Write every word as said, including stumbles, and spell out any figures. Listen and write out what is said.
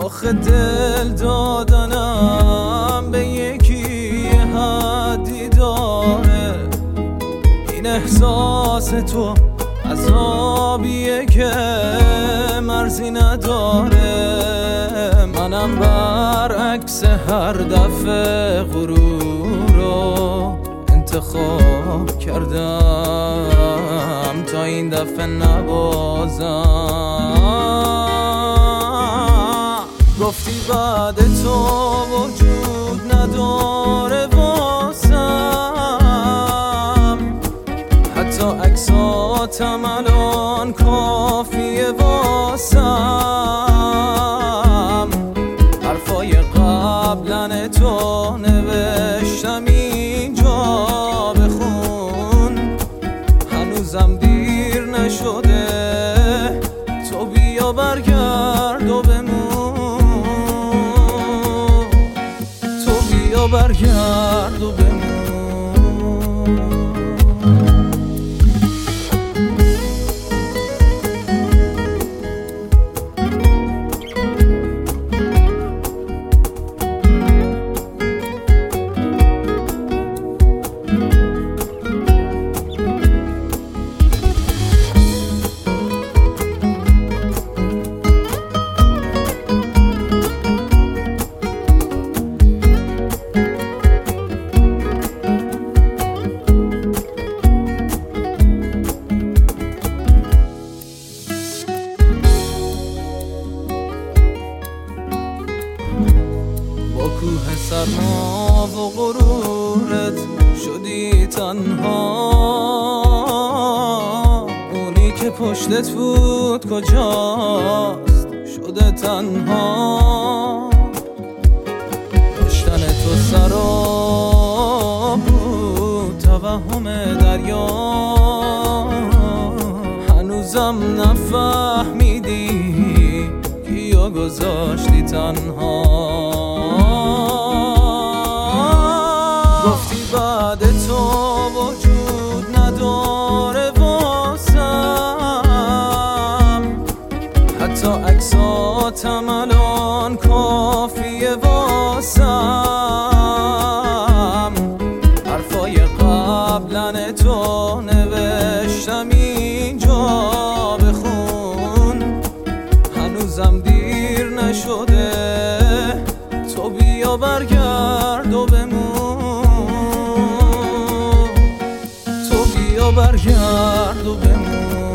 آخه دل دادنم به یکی حدی داره. این احساس تو عذابیه که مرزی نداره. منم برعکس هر دفعه غرور رو انتخاب کردم تا این دفعه نبازم. گفتی بعد تو وجود نداره واسم، حتی عکساتم الان کافیه واسم. حرفای قبلن تو نوشتم اینجا بخون، هنوزم دیر نشده تو بیا برگرد و بمون، تو بیا برگرد و بمون. با کوه سرما و غرورت شدی تنها، اونی که پشتت بود کجاست شده تنها. داشتن تو سراب بود توهم دریا، هنوزم نفهمیدی کیو گذاشتی تنها. گفتی بعد تو وجود نداره واسم، حتی عکساتم الان کافیه واسم. حرفای قبلن تو نوشتم اینجا بخون، هنوزم دیر نشده تو بیا برگرد و بمون، تو بیا برگرد و بمون.